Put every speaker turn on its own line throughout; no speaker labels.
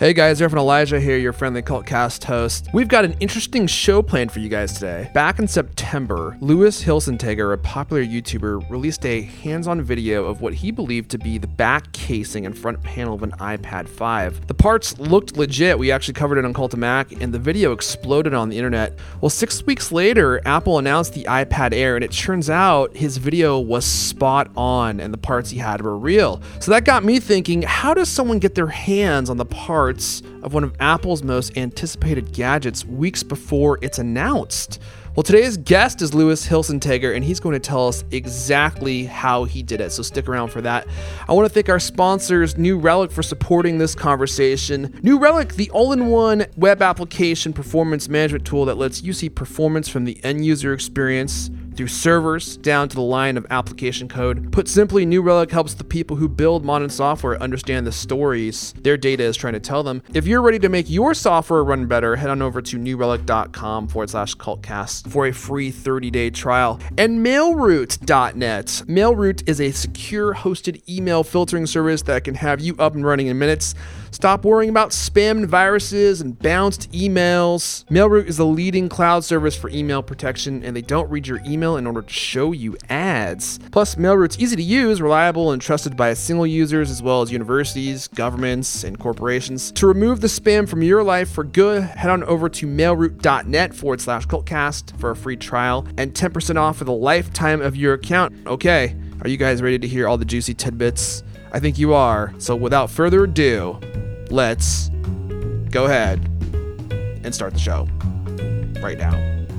Hey guys, Irfan Elijah here, your friendly Cultcast host. We've got an interesting show planned for you guys today. Back in September, Louis Hilsenteger, a popular YouTuber, released a hands-on video of what he believed to be the back casing and front panel of an iPad 5. The parts looked legit. We actually covered it on Cultamac, and the video exploded on the internet. Well, 6 weeks later, Apple announced the iPad Air, and it turns out his video was spot on, and the parts he had were real. So that got me thinking, how does someone get their hands on the parts of one of Apple's most anticipated gadgets weeks before it's announced? Well, today's guest is Louis Hilsenteger, and he's going to tell us exactly how he did it, so stick around for that. I want to thank our sponsors, New Relic, for supporting this conversation. New Relic, the all-in-one web application performance management tool that lets you see performance from the end-user experience through servers down to the line of application code. Put simply, New Relic helps the people who build modern software understand the stories their data is trying to tell them. If you're ready to make your software run better, head on over to newrelic.com/cultcast for a free 30-day trial. And Mailroute.net. Mailroute is a secure hosted email filtering service that can have you up and running in minutes. Stop worrying about spam and viruses and bounced emails. Mailroute is the leading cloud service for email protection, and they don't read your email in order to show you ads. Plus, Mailroute's easy to use, reliable, and trusted by single users as well as universities, governments, and corporations. To remove the spam from your life for good, head on over to mailroute.net/cultcast for a free trial and 10% off for the lifetime of your account. Okay, are you guys ready to hear all the juicy tidbits? I think you are. So without further ado, let's go ahead and start the show right now.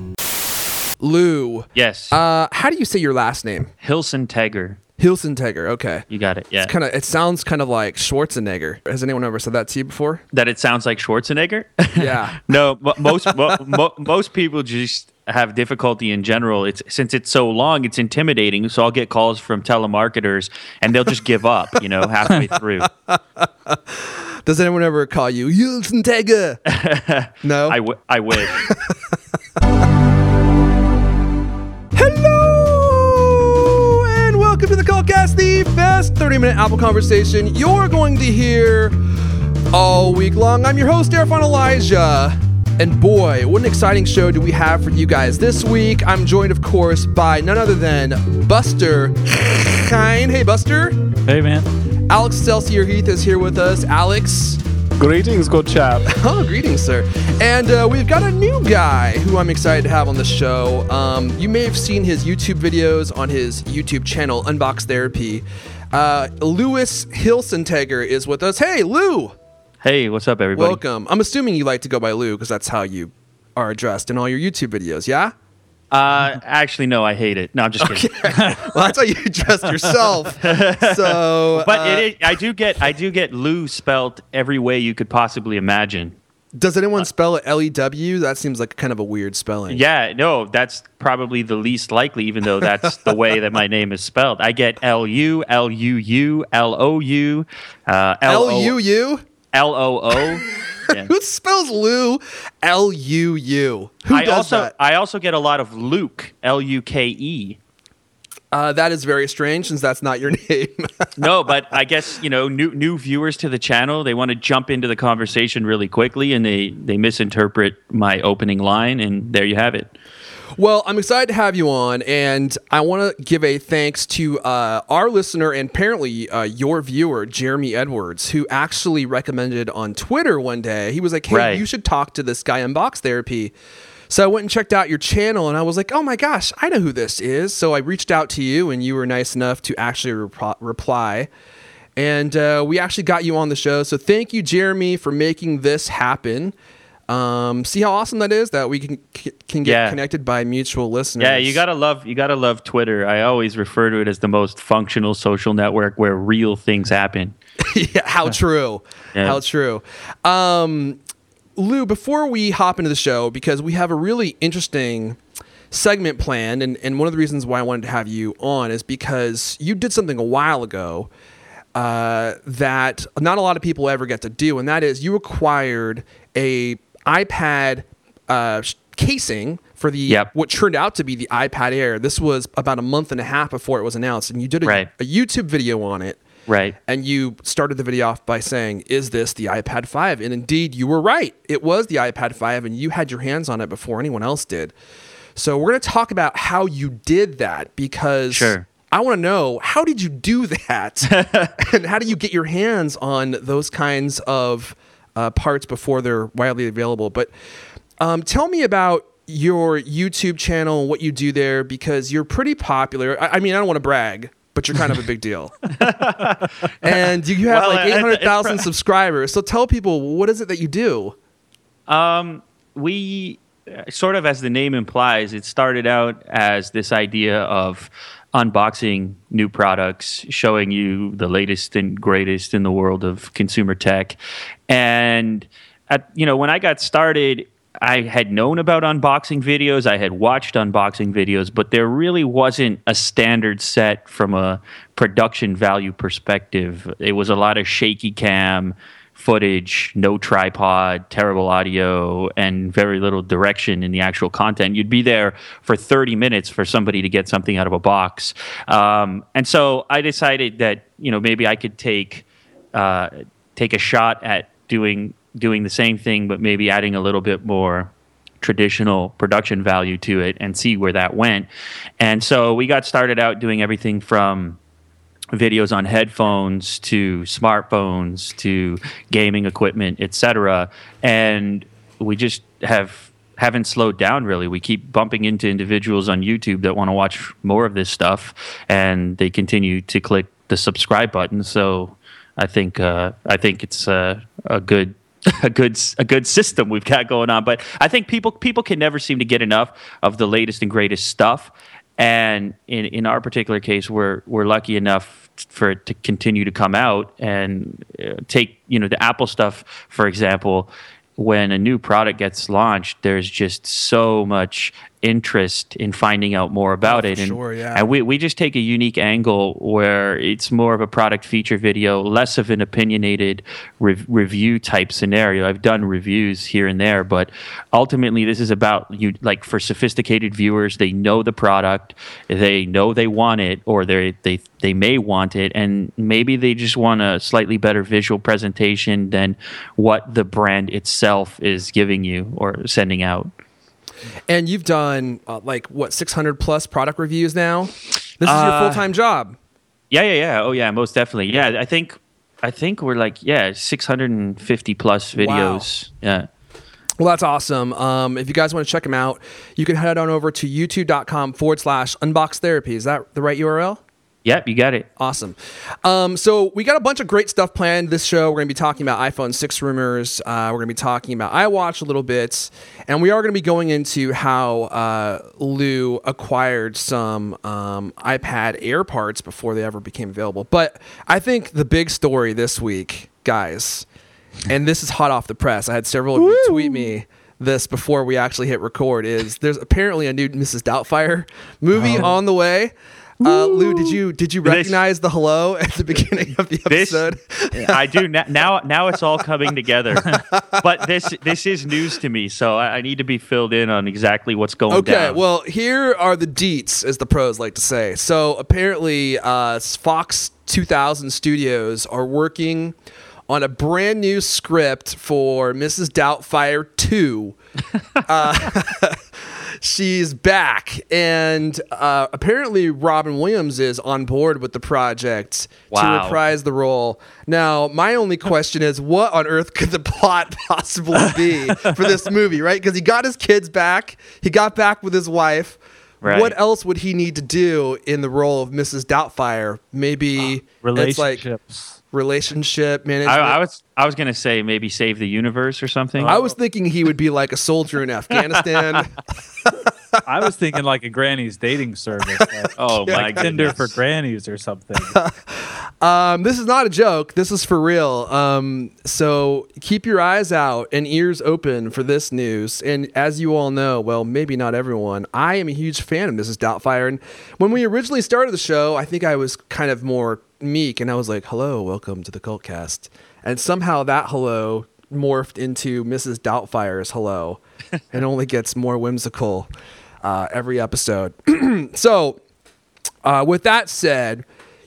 Lou.
Yes.
How do you say your last name?
Hilsenteger.
Hilsenteger. Okay.
You got it. Yeah.
It sounds kind of like Schwarzenegger. Has anyone ever said that to you before?
That it sounds like Schwarzenegger?
Yeah.
No, most people just have difficulty in general. Since it's so long, it's intimidating. So I'll get calls from telemarketers and they'll just give up, halfway through.
Does anyone ever call you Hilsenteger? No?
I wish.
Hello, and welcome to the Cultcast, the best 30-minute Apple conversation you're going to hear all week long. I'm your host, Irfan Elijah. And boy, what an exciting show do we have for you guys this week. I'm joined, of course, by none other than Buster Kine. Hey, Buster.
Hey, man.
Alex Celsior Heath is here with us. Alex.
Greetings, good chap.
Oh, greetings, sir. And we've got a new guy who I'm excited to have on the show. You may have seen his YouTube videos on his YouTube channel, Unbox Therapy. Louis Hilsenteger is with us. Hey, Lou.
Hey, what's up, everybody?
Welcome. I'm assuming you like to go by Lou because that's how you are addressed in all your YouTube videos, yeah?
Actually, no, I hate it. No, I'm just kidding.
Well, that's how you address yourself. So,
but I do get Lou spelled every way you could possibly imagine.
Does anyone spell it L-E-W? That seems like kind of a weird spelling.
Yeah, no, that's probably the least likely, even though that's the way that my name is spelled. I get L-U, L-U-U, L-O-U,
L-U-U?
L-O-O. Yeah.
Who spells Lou L-U-U? Who does that?
I also get a lot of Luke, L-U-K-E.
That is very strange since that's not your name.
No, but I guess, new viewers to the channel, they want to jump into the conversation really quickly and they misinterpret my opening line, and there you have it.
Well, I'm excited to have you on, and I want to give a thanks to our listener and apparently your viewer, Jeremy Edwards, who actually recommended on Twitter one day. He was like, hey, You should talk to this guy, Unbox Therapy. So I went and checked out your channel, and I was like, oh my gosh, I know who this is. So I reached out to you, and you were nice enough to actually reply. And we actually got you on the show. So thank you, Jeremy, for making this happen. See how awesome that is that we can get connected by mutual listeners.
Yeah, you gotta love Twitter. I always refer to it as the most functional social network where real things happen.
Yeah, how true.
Yeah.
How true. Lou, before we hop into the show, because we have a really interesting segment planned, and one of the reasons why I wanted to have you on is because you did something a while ago that not a lot of people ever get to do, and that is you acquired a iPad casing for the what turned out to be the iPad Air. This was about a month and a half before it was announced, and you did a YouTube video on it.
Right.
And you started the video off by saying, is this the iPad 5? And indeed, you were right. It was the iPad 5, and you had your hands on it before anyone else did. So we're going to talk about how you did that, because I want to know, how did you do that? And how do you get your hands on those kinds of parts before they're widely available? But tell me about your YouTube channel and what you do there, because you're pretty popular. I mean, I don't want to brag, but you're kind of a big deal. And you have like 800,000 subscribers. So tell people, what is it that you do?
We sort of, as the name implies, it started out as this idea of unboxing new products, showing you the latest and greatest in the world of consumer tech. And when I got started, I had known about unboxing videos. I had watched unboxing videos, but there really wasn't a standard set from a production value perspective. It was a lot of shaky cam footage, no tripod, terrible audio, and very little direction in the actual content. You'd be there for 30 minutes for somebody to get something out of a box. And so I decided that, maybe I could take a shot at doing the same thing, but maybe adding a little bit more traditional production value to it and see where that went. And so we got started out doing everything from videos on headphones to smartphones to gaming equipment, etc. And we just haven't slowed down, really. We keep bumping into individuals on YouTube that want to watch more of this stuff, and they continue to click the subscribe button. So I think it's a good system we've got going on. But I think people can never seem to get enough of the latest and greatest stuff. And in our particular case, we're lucky enough for it to continue to come out. And take the Apple stuff, for example. When a new product gets launched, there's just so much interest in finding out more about it. And we just take a unique angle where it's more of a product feature video, less of an opinionated review type scenario. I've done reviews here and there, but ultimately this is about like for sophisticated viewers. They know the product, they know they want it, or they may want it, and maybe they just want a slightly better visual presentation than what the brand itself is giving you or sending out.
And you've done 600 plus product reviews now. This is your full-time job.
Yeah. Oh yeah, most definitely. Yeah, I think we're 650 plus videos. Wow. Yeah.
Well, that's awesome. If you guys want to check them out, you can head on over to youtube.com/unboxtherapy. Is that the right URL?
Yep, you got it.
Awesome. So we got a bunch of great stuff planned this show. We're going to be talking about iPhone 6 rumors. We're going to be talking about iWatch a little bit. And we are going to be going into how Lou acquired some iPad Air parts before they ever became available. But I think the big story this week, guys, and this is hot off the press. I had several of you tweet me this before we actually hit record, is there's apparently a new Mrs. Doubtfire movie on the way. Lou, did you recognize the hello at the beginning of the episode?
I do now. It's all coming together. But this is news to me, so I need to be filled in on exactly what's going down.
Okay, well, here are the deets, as the pros like to say. So apparently, Fox 2000 Studios are working on a brand new script for Mrs. Doubtfire 2. She's back, and apparently Robin Williams is on board with the project to reprise the role. Now, my only question is, what on earth could the plot possibly be for this movie, right? Because he got his kids back. He got back with his wife. Right. What else would he need to do in the role of Mrs. Doubtfire? Maybe
relationships.
Relationship management.
I was gonna say maybe save the universe or something.
I was thinking he would be like a soldier in Afghanistan.
I was thinking like a granny's dating service.
My
Tinder for grannies or something.
This is not a joke. This is for real. So keep your eyes out and ears open for this news. And as you all know, well, maybe not everyone, I am a huge fan of Mrs. Doubtfire. And when we originally started the show, I think I was kind of more meek, and I was like, hello, welcome to the Cultcast. And somehow that hello morphed into Mrs. Doubtfire's hello and only gets more whimsical every episode. So with that said,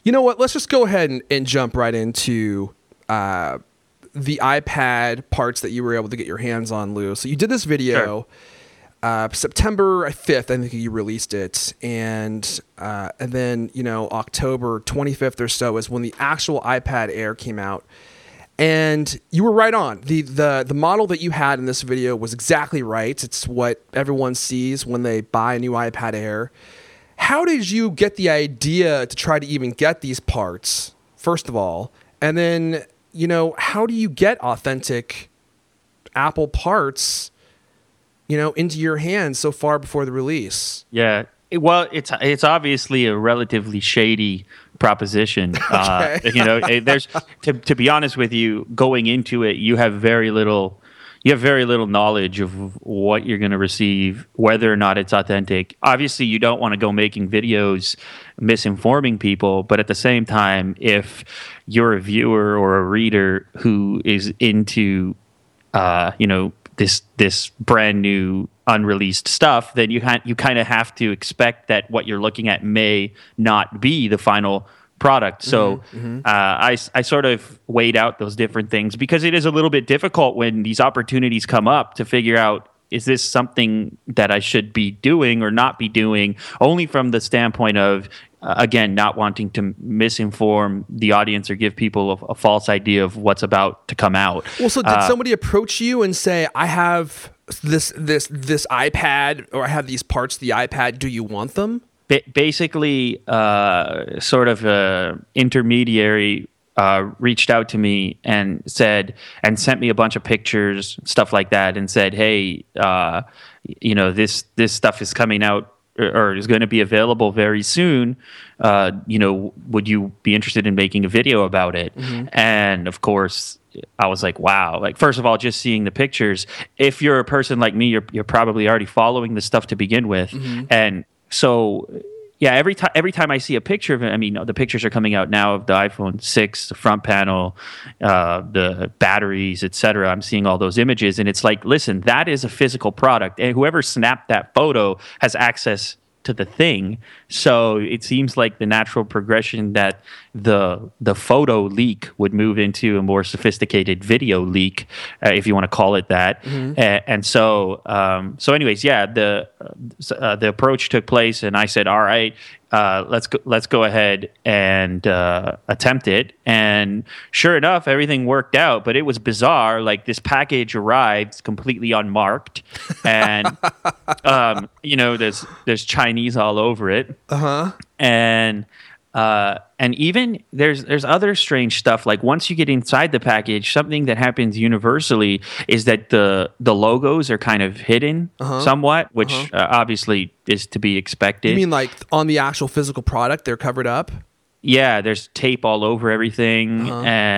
You know what? Let's just go ahead and jump right into the iPad parts that you were able to get your hands on, Lou. So you did this video. Sure. September 5th, I think you released it, and then October 25th or so is when the actual iPad Air came out. And you were right on. The model that you had in this video was exactly right. It's what everyone sees when they buy a new iPad Air. How did you get the idea to try to even get these parts, first of all? And then, how do you get authentic Apple parts, into your hands so far before the release?
Yeah. Well, it's obviously a relatively shady proposition.
Okay.
There's to be honest with you, going into it, you have very little knowledge of what you're going to receive, whether or not it's authentic. Obviously, you don't want to go making videos misinforming people, but at the same time, if you're a viewer or a reader who is into this brand new unreleased stuff, then you kind of have to expect that what you're looking at may not be the final product. So I sort of weighed out those different things, because it is a little bit difficult when these opportunities come up to figure out, is this something that I should be doing or not be doing, only from the standpoint of, again, not wanting to misinform the audience or give people a false idea of what's about to come out.
Well, so did somebody approach you and say, I have this iPad, or I have these parts of the iPad, do you want them?
Basically, sort of intermediary reached out to me and sent me a bunch of pictures, stuff like that, and said, hey, this stuff is coming out or is going to be available very soon. Would you be interested in making a video about it? And of course, I was like, wow. Like, first of all, just seeing the pictures, if you're a person like me, you're probably already following the stuff to begin with. And so, yeah, every time I see a picture of it, I mean, the pictures are coming out now of the iPhone 6, the front panel, the batteries, etc. I'm seeing all those images, and it's like, listen, that is a physical product, and whoever snapped that photo has access to the thing. So it seems like the natural progression that the photo leak would move into a more sophisticated video leak, if you want to call it that. And so anyways, yeah, the approach took place, and I said, all right, let's go ahead and attempt it. And sure enough, everything worked out, but it was bizarre. Like, this package arrived completely unmarked, and there's Chinese all over it. And even there's other strange stuff. Like, once you get inside the package, something that happens universally is that the logos are kind of hidden somewhat, which obviously is to be expected.
You mean like on the actual physical product, they're covered up?
Yeah, there's tape all over everything.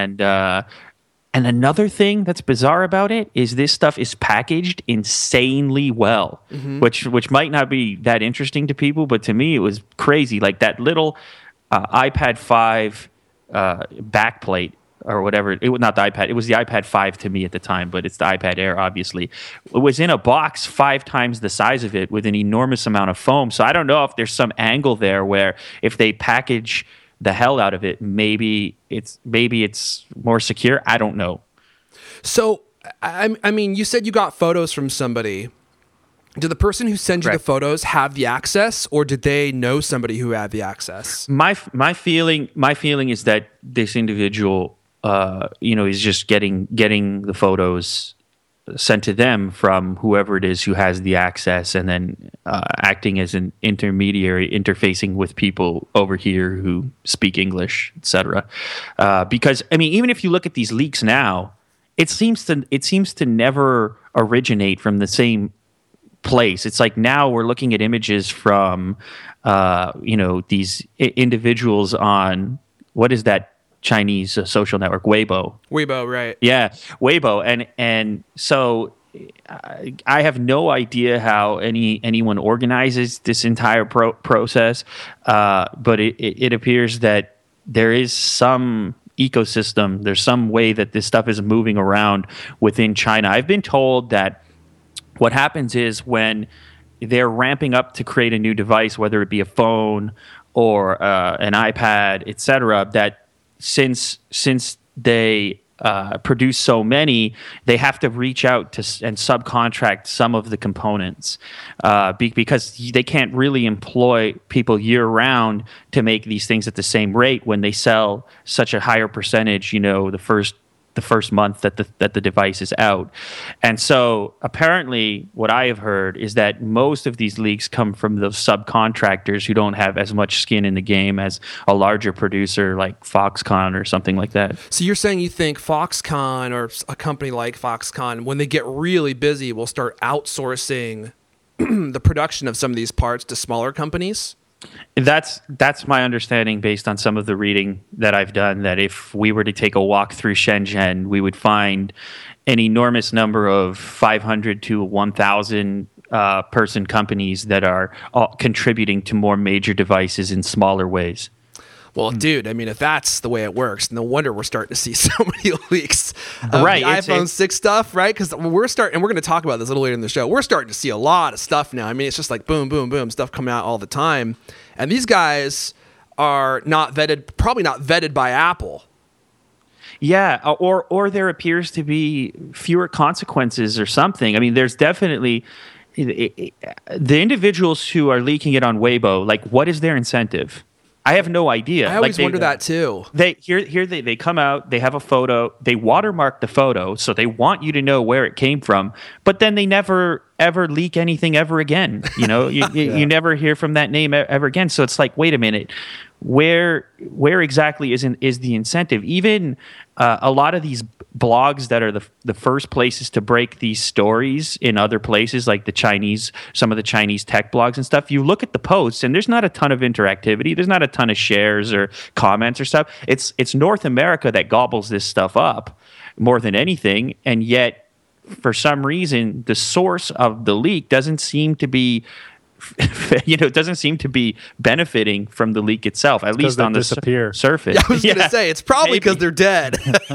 And another thing that's bizarre about it is this stuff is packaged insanely well, which might not be that interesting to people, but to me it was crazy. Like, that little iPad 5 backplate or whatever. It was not the iPad. It was the iPad 5 to me at the time, but it's the iPad Air, obviously. It was in a box 5 times the size of it with an enormous amount of foam. So I don't know if there's some angle there where if they package the hell out of it, maybe it's more secure. I don't know.
So, I mean, you said you got photos from somebody. Did the person who sent you the photos have the access, or did they know somebody who had the access?
My feeling is that this individual, is just getting the photos sent to them from whoever it is who has the access, and then acting as an intermediary, interfacing with people over here who speak English, etc. Because, I mean, even if you look at these leaks now, it seems to never originate from the same place. It's like now we're looking at images from these individuals on, what is that Chinese social network, Weibo,
right?
Yeah, Weibo, and so I have no idea how anyone organizes this entire process, but it appears that there is some ecosystem, there's some way that this stuff is moving around within China. I've been told that what happens is when they're ramping up to create a new device, whether it be a phone or an iPad, etc., that since they produce so many, they have to reach out to and subcontract some of the components because they can't really employ people year round to make these things at the same rate when they sell such a higher percentage, the first month that the device is out. And so apparently what I have heard is that most of these leaks come from those subcontractors who don't have as much skin in the game as a larger producer like Foxconn or something like that.
So you're saying you think Foxconn or a company like Foxconn, when they get really busy, will start outsourcing the production of some of these parts to smaller companies?
That's my understanding based on some of the reading that I've done, that if we were to take a walk through Shenzhen, we would find an enormous number of 500 to 1,000 person companies that are all contributing to more major devices in smaller ways.
Well, dude, I mean, if that's the way it works, no wonder we're starting to see so many leaks of
right,
the iPhone 6 stuff, right? Because we're going to talk about this a little later in the show. We're starting to see a lot of stuff now. I mean, it's just like boom, boom, boom, stuff coming out all the time. And these guys are probably not vetted by Apple.
Yeah, or there appears to be fewer consequences or something. I mean, there's definitely the individuals who are leaking it on Weibo, like, what is their incentive? I have no idea.
I always wonder that too.
They come out, they have a photo, they watermark the photo, so they want you to know where it came from, but then they never ever leak anything ever again. You never hear from that name ever again. So it's like, wait a minute, where exactly is the incentive? Even a lot of these blogs that are the first places to break these stories in other places, like some of the Chinese tech blogs and stuff, you look at the posts and there's not a ton of interactivity. There's not a ton of shares or comments or stuff. It's North America that gobbles this stuff up more than anything. And yet, for some reason, the source of the leak doesn't seem to be benefiting from the leak itself, at least on the surface.
Yeah, I was going to say, it's probably because they're dead.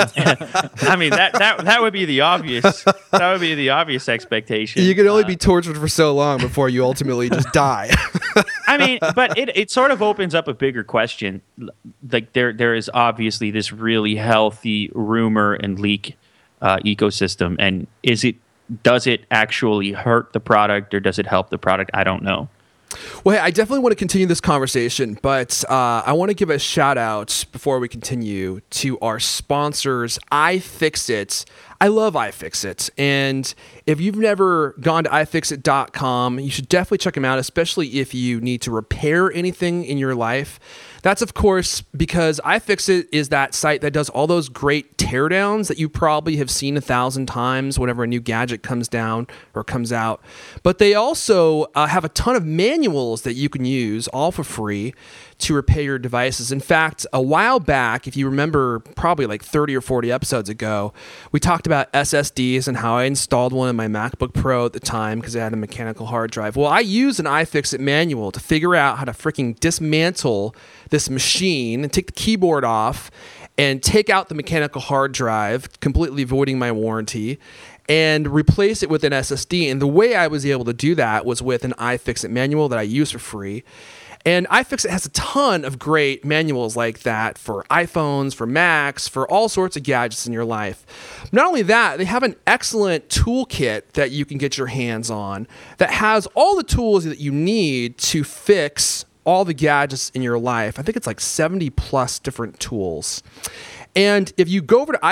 I mean, that would be the obvious. That would be the obvious expectation.
You can only be tortured for so long before you ultimately just die.
I mean, but it sort of opens up a bigger question. Like there is obviously this really healthy rumor and leak ecosystem, and does it actually hurt the product or does it help the product? I don't know.
Well, hey, I definitely want to continue this conversation, but I want to give a shout out before we continue to our sponsors, iFixit. I love iFixit, and if you've never gone to iFixit.com, you should definitely check them out, especially if you need to repair anything in your life. That's, of course, because iFixit is that site that does all those great teardowns that you probably have seen 1,000 times whenever a new gadget comes down or comes out. But they also have a ton of manuals that you can use, all for free, to repair your devices. In fact, a while back, if you remember, probably like 30 or 40 episodes ago, we talked about SSDs and how I installed one in my MacBook Pro at the time because it had a mechanical hard drive. Well, I used an iFixit manual to figure out how to freaking dismantle this machine and take the keyboard off and take out the mechanical hard drive, completely voiding my warranty, and replace it with an SSD. And the way I was able to do that was with an iFixit manual that I use for free. And iFixit has a ton of great manuals like that for iPhones, for Macs, for all sorts of gadgets in your life. Not only that, they have an excellent toolkit that you can get your hands on that has all the tools that you need to fix all the gadgets in your life. I think it's like 70 plus different tools. And if you go over to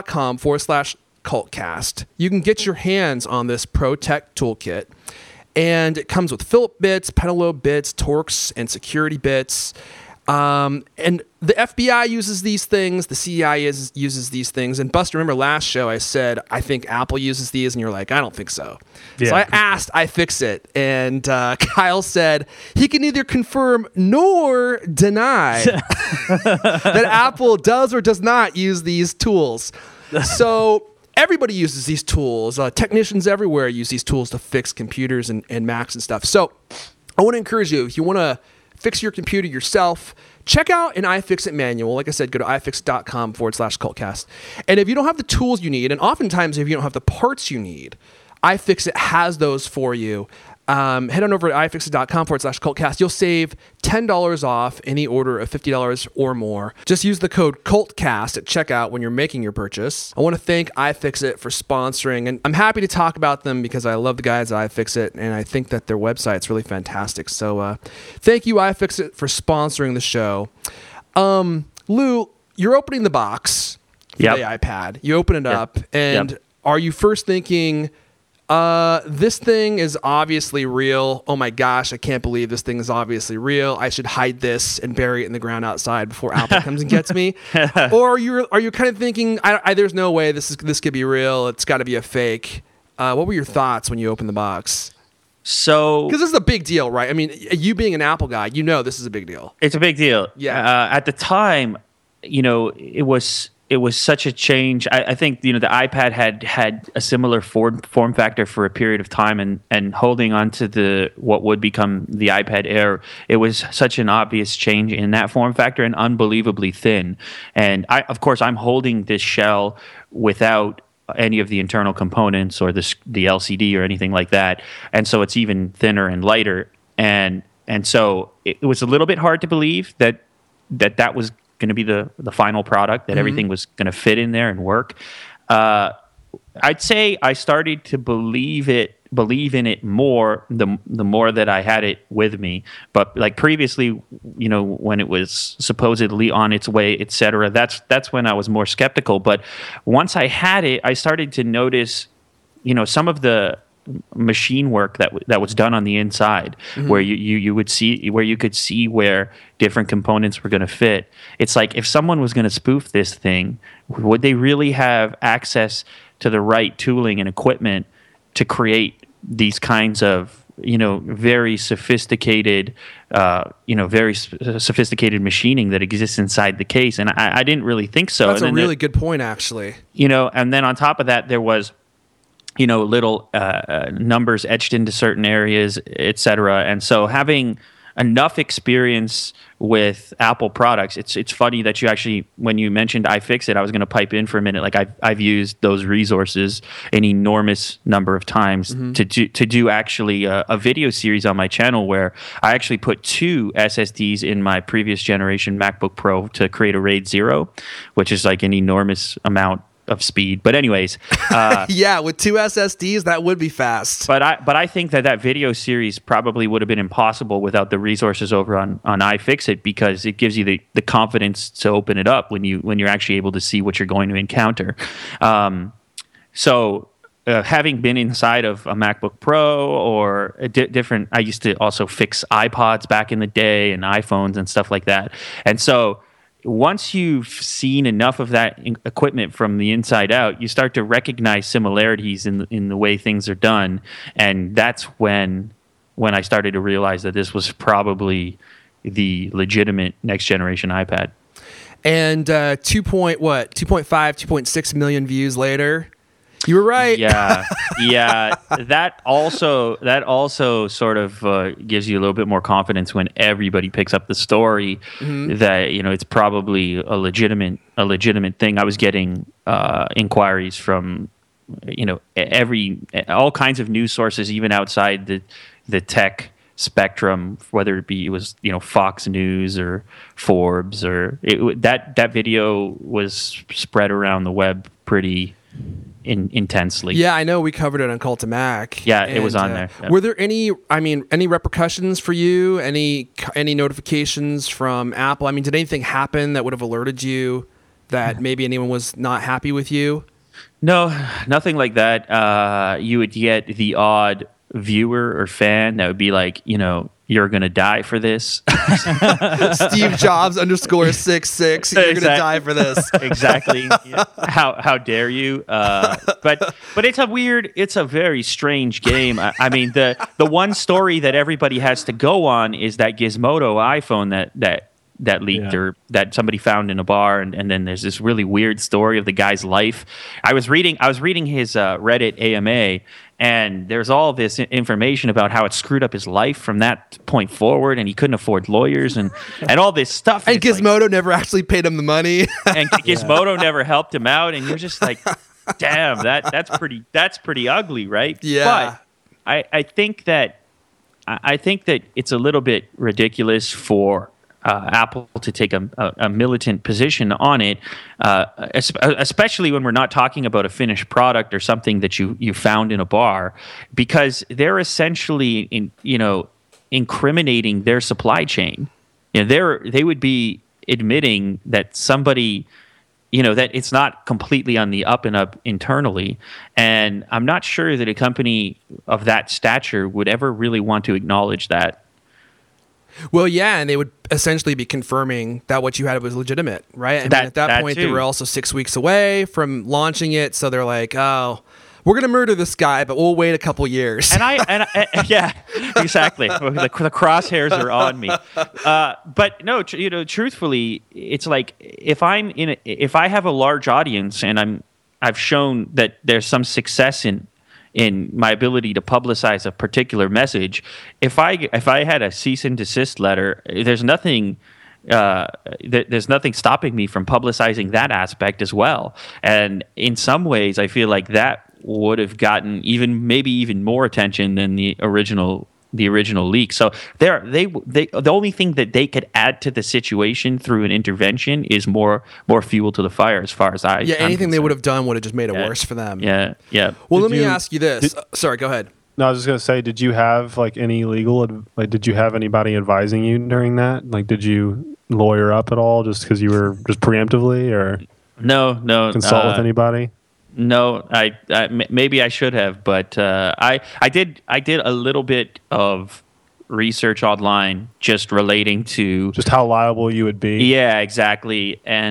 iFixit.com/cultcast, you can get your hands on this Pro Tech Toolkit. And it comes with Phillip bits, Pentalobe bits, Torx, and security bits. And the FBI uses these things. The CIA uses these things. And Buster, remember last show I said, I think Apple uses these. And you're like, I don't think so. Yeah. So I asked iFixit. And Kyle said he can neither confirm nor deny that Apple does or does not use these tools. So everybody uses these tools. Technicians everywhere use these tools to fix computers and Macs and stuff. So I want to encourage you, if you want to fix your computer yourself, check out an iFixit manual. Like I said, go to iFixit.com/cultcast. And if you don't have the tools you need, and oftentimes if you don't have the parts you need, iFixit has those for you. head on over to ifixit.com/cultcast. You'll save $10 off any order of $50 or more. Just use the code CULTCAST at checkout when you're making your purchase. I want to thank iFixit for sponsoring, and I'm happy to talk about them because I love the guys at iFixit, and I think that their website's really fantastic. So thank you, iFixit, for sponsoring the show. Lou, you're opening the box for the iPad. You open it up, and are you first thinking, this thing is obviously real. Oh my gosh, I can't believe this thing is obviously real. I should hide this and bury it in the ground outside before Apple comes and gets me? Or are you kind of thinking, there's no way this could be real. It's got to be a fake. What were your thoughts when you opened the box?
So,
because this is a big deal, right? I mean, you being an Apple guy, this is a big deal.
It's a big deal.
Yeah.
At the time, it was such a change. I think the iPad had a similar form factor for a period of time, and holding on to what would become the iPad Air, it was such an obvious change in that form factor and unbelievably thin. And of course, I'm holding this shell without any of the internal components or the LCD or anything like that, and so it's even thinner and lighter. And so it was a little bit hard to believe that was going to be the final product, that everything was going to fit in there and work. I'd say I started to believe in it more the more that I had it with me. But like previously, when it was supposedly on its way, etc., that's when I was more skeptical. But once I had it, I started to notice, some of the machine work that was done on the inside, where you could see where different components were going to fit. It's like, if someone was going to spoof this thing, would they really have access to the right tooling and equipment to create these kinds of very sophisticated machining that exists inside the case? And I didn't really think so.
That's a really good point, actually.
And then on top of that, there was little numbers etched into certain areas, etc. And so having enough experience with Apple products, it's funny that you actually, when you mentioned iFixit, I was going to pipe in for a minute. Like I've used those resources an enormous number of times to do actually a video series on my channel where I actually put 2 SSDs in my previous generation MacBook Pro to create a RAID 0, which is like an enormous amount of speed. But anyways,
yeah, with 2 SSDs, that would be fast.
But I think that video series probably would have been impossible without the resources over on iFixit, because it gives you the confidence to open it up when you're actually able to see what you're going to encounter. So having been inside of a MacBook Pro or different, I used to also fix iPods back in the day and iPhones and stuff like that. And so once you've seen enough of that equipment from the inside out, you start to recognize similarities in the way things are done, and that's when I started to realize that this was probably the legitimate next generation iPad.
And 2.6 million views later. You were right.
Yeah. That also sort of gives you a little bit more confidence when everybody picks up the story that it's probably a legitimate thing. I was getting inquiries from all kinds of news sources, even outside the tech spectrum, whether it was Fox News or Forbes, or that video was spread around the web pretty intensely.
Yeah, I know. We covered it on Cult of Mac.
Yeah, it was on there. Yeah.
Were there any repercussions for you? Any notifications from Apple? I mean, did anything happen that would have alerted you that maybe anyone was not happy with you?
No, nothing like that. You would get the odd viewer or fan that would be like, you're going to die for this.
Steve Jobs _66. You're going to die for this.
Exactly. How dare you? But it's a very strange game. I mean, the one story that everybody has to go on is that Gizmodo iPhone that leaked, or that somebody found in a bar, and then there's this really weird story of the guy's life. I was reading his Reddit AMA, and there's all this information about how it screwed up his life from that point forward, and he couldn't afford lawyers and all this stuff.
And Gizmodo never actually paid him the money.
And Gizmodo never helped him out, and you're just like, damn, that's pretty ugly, right?
Yeah.
But I think that I think that it's a little bit ridiculous for Apple to take a militant position on it, especially when we're not talking about a finished product or something that you found in a bar, because they're essentially incriminating their supply chain. They would be admitting that somebody, that it's not completely on the up and up internally. And I'm not sure that a company of that stature would ever really want to acknowledge that.
Well, yeah, and they would essentially be confirming that what you had was legitimate, right? And at that point, they were also 6 weeks away from launching it, so they're like, "Oh, we're gonna murder this guy, but we'll wait a couple years."
And yeah, exactly. The crosshairs are on me. But no, truthfully, it's like if I have a large audience and I've shown that there's some success in my ability to publicize a particular message. If I had a cease and desist letter, there's nothing stopping me from publicizing that aspect as well. And in some ways, I feel like that would have gotten maybe even more attention than the original leak. So the only thing that they could add to the situation through an intervention is more fuel to the fire, as far as
anything they would have done would have just made it worse for them.
Yeah.
Well, let me ask you this. Sorry, go ahead.
No, I was just gonna say, did you have any legal did you have anybody advising you during that? Did you lawyer up at all just because you were just preemptively, or
no
consult with anybody?
No, I maybe I should have, but I did a little bit of research online just relating to
just how liable you would be.
Yeah, exactly. And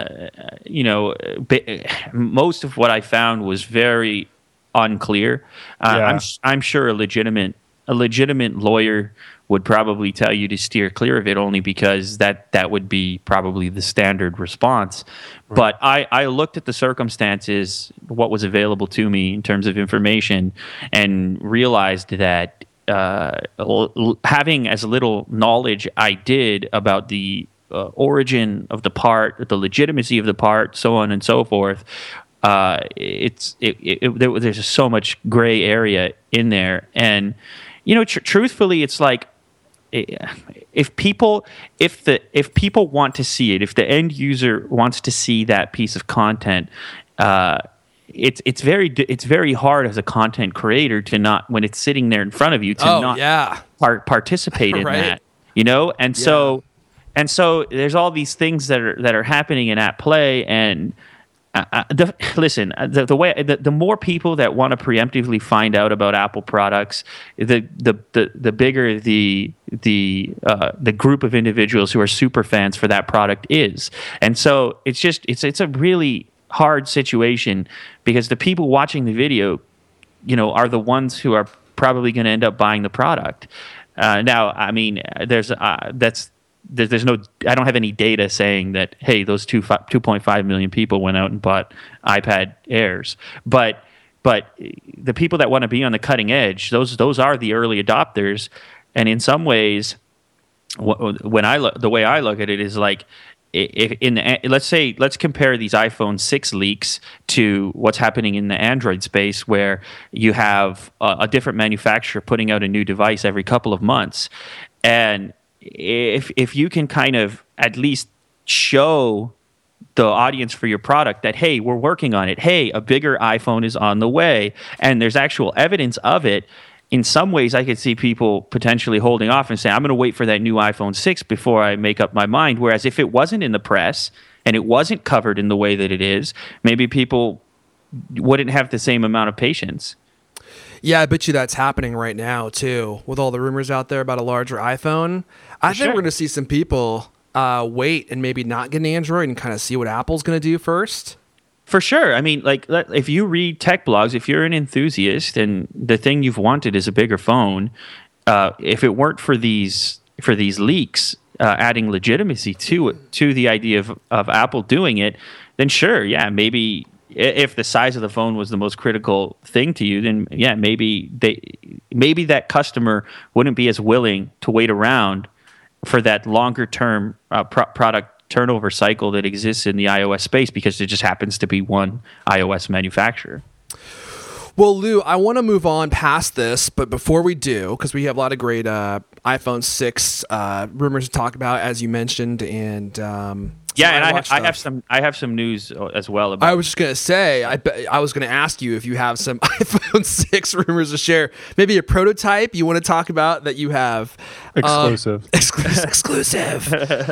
most of what I found was very unclear. I'm sure a legitimate lawyer would probably tell you to steer clear of it, only because that would be probably the standard response. Right. But I looked at the circumstances, what was available to me in terms of information, and realized that having as little knowledge I did about the origin of the part, the legitimacy of the part, so on and so forth, there's just so much gray area in there. And truthfully, it's like, if people want to see it, if the end user wants to see that piece of content, it's very hard as a content creator to not, when it's sitting there in front of you, to participate in that, and so there's all these things that are happening and at play. And the more people that want to preemptively find out about Apple products, the bigger the group of individuals who are super fans for that product is. And so it's a really hard situation, because the people watching the video, are the ones who are probably going to end up buying the product. Now, I mean, there's no, I don't have any data saying that, hey, those 2.5 million people went out and bought iPad Airs. But the people that want to be on the cutting edge, those are the early adopters. And in some ways, the way I look at it is like, let's compare these iPhone 6 leaks to what's happening in the Android space, where you have a different manufacturer putting out a new device every couple of months. And if you can kind of at least show the audience for your product that, hey, we're working on it, hey, a bigger iPhone is on the way, and there's actual evidence of it, in some ways I could see people potentially holding off and saying, I'm going to wait for that new iPhone 6 before I make up my mind. Whereas if it wasn't in the press and it wasn't covered in the way that it is, maybe people wouldn't have the same amount of patience.
Yeah, I bet you that's happening right now, too, with all the rumors out there about a larger iPhone. I think we're going to see some people wait and maybe not get an Android and kind of see what Apple's going to do first.
For sure. I mean, like, if you read tech blogs, if you're an enthusiast and the thing you've wanted is a bigger phone, if it weren't for these leaks adding legitimacy to the idea of Apple doing it, then sure, yeah, maybe if the size of the phone was the most critical thing to you, then yeah, maybe that customer wouldn't be as willing to wait around for that longer term product turnover cycle that exists in the iOS space, because there just happens to be one iOS manufacturer.
Well, Lou, I want to move on past this, but before we do, because we have a lot of great iPhone 6 rumors to talk about, as you mentioned, and
I have some news as well about.
I was just gonna say, I was gonna ask you if you have some iPhone 6 rumors to share. Maybe a prototype you want to talk about that you have.
Exclusive.
Exclusive.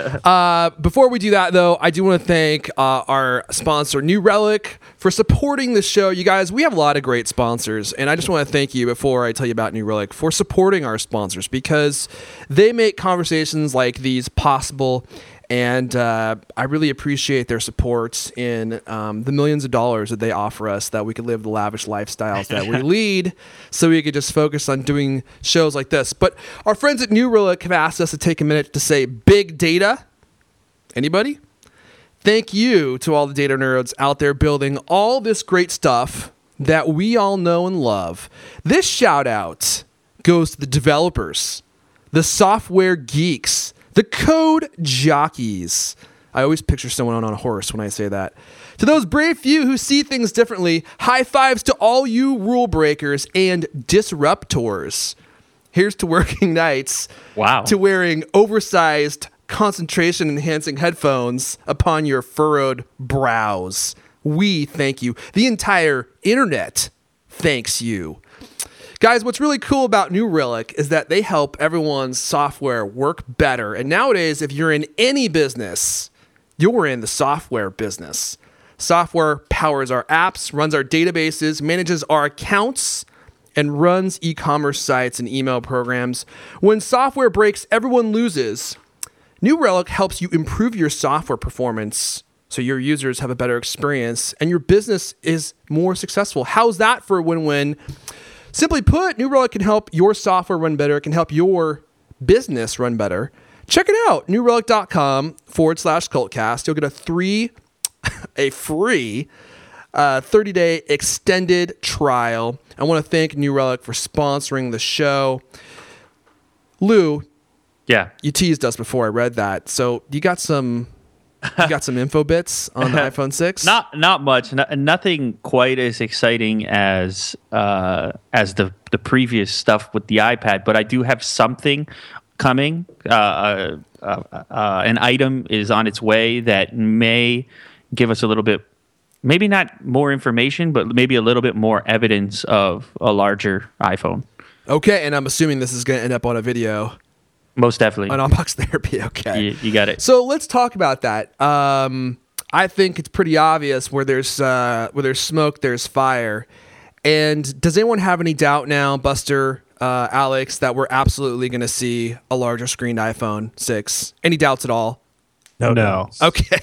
Before we do that, though, I do want to thank our sponsor, New Relic, for supporting the show. You guys, we have a lot of great sponsors, and I just want to thank you before I tell you about New Relic for supporting our sponsors, because they make conversations like these possible. And I really appreciate their support in the millions of dollars that they offer us, that we could live the lavish lifestyles that we lead, so we could just focus on doing shows like this. But our friends at New Relic have asked us to take a minute to say big data. Anybody? Thank you to all the data nerds out there building all this great stuff that we all know and love. This shout out goes to the developers, the software geeks, the code jockeys. I always picture someone on a horse when I say that. To those brave few who see things differently, high fives to all you rule breakers and disruptors. Here's to working nights.
Wow.
To wearing oversized concentration enhancing headphones upon your furrowed brows. We thank you. The entire internet thanks you. Guys, what's really cool about New Relic is that they help everyone's software work better. And nowadays, if you're in any business, you're in the software business. Software powers our apps, runs our databases, manages our accounts, and runs e-commerce sites and email programs. When software breaks, everyone loses. New Relic helps you improve your software performance so your users have a better experience and your business is more successful. How's that for a win-win? Simply put, New Relic can help your software run better. It can help your business run better. Check it out, newrelic.com/cultcast. You'll get a free 30-day extended trial. I want to thank New Relic for sponsoring the show. Lou,
Yeah.
you teased us before I read that. So you got some info bits on the iPhone 6?
Not much. Nothing quite as exciting as the previous stuff with the iPad. But I do have something coming. An item is on its way that may give us a little bit, maybe not more information, but maybe a little bit more evidence of a larger iPhone.
Okay, and I'm assuming this is going to end up on a video.
Most definitely.
On Unbox Therapy, okay.
You got it.
So let's talk about that. I think it's pretty obvious where there's smoke, there's fire. And does anyone have any doubt now, Buster, Alex, that we're absolutely going to see a larger screened iPhone 6? Any doubts at all?
No.
Okay.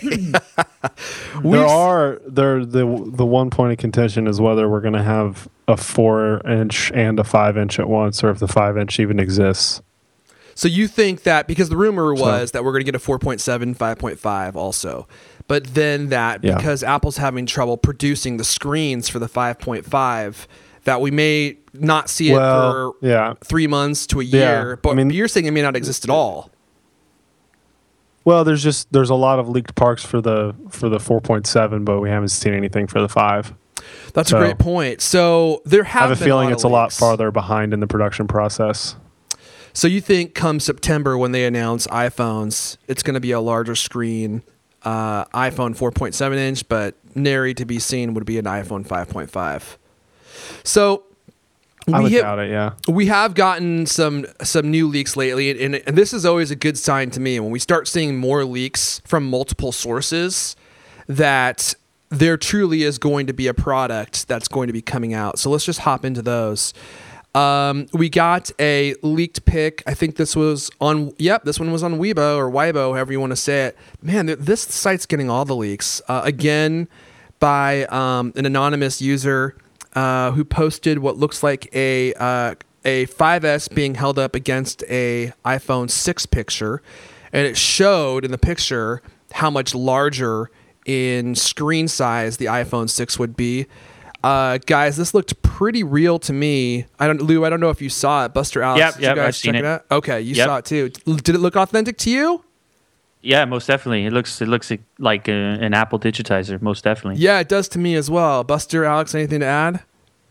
The one point of contention is whether we're going to have a 4-inch and a 5-inch at once, or if the 5-inch even exists.
So you think that, because the rumor was that we're going to get a 4.7, 5.5 also, but then because Apple's having trouble producing the screens for the 5.5, that we may not see it for 3 months to a year. But you're saying it may not exist at all.
Well, there's a lot of leaked parts for the 4.7, but we haven't seen anything for the 5.
That's a great point. So there have
I have a feeling it's a lot
leaks.
farther behind in the production process.
So you think come September when they announce iPhones, it's going to be a larger screen iPhone 4.7 inch, but nary to be seen would be an iPhone 5.5. So
I would doubt it, yeah.
We have gotten some new leaks lately, and this is always a good sign to me when we start seeing more leaks from multiple sources, that there truly is going to be a product that's going to be coming out. So let's just hop into those. We got a leaked pic. I think this was on, this one was on Weibo or Weibo, however you want to say it. Man, this site's getting all the leaks. Again, by an anonymous user who posted what looks like a 5S being held up against a iPhone 6 picture. And it showed in the picture how much larger in screen size the iPhone 6 would be. Guys, this looked pretty real to me. Lou, I don't know if you saw it. Buster, Alex, did you guys
I've seen
check
it
out? Okay, you saw it too. Did it look authentic to you?
Yeah, most definitely. It looks like an Apple digitizer. Most definitely.
Yeah, it does to me as well. Buster, Alex, anything to add?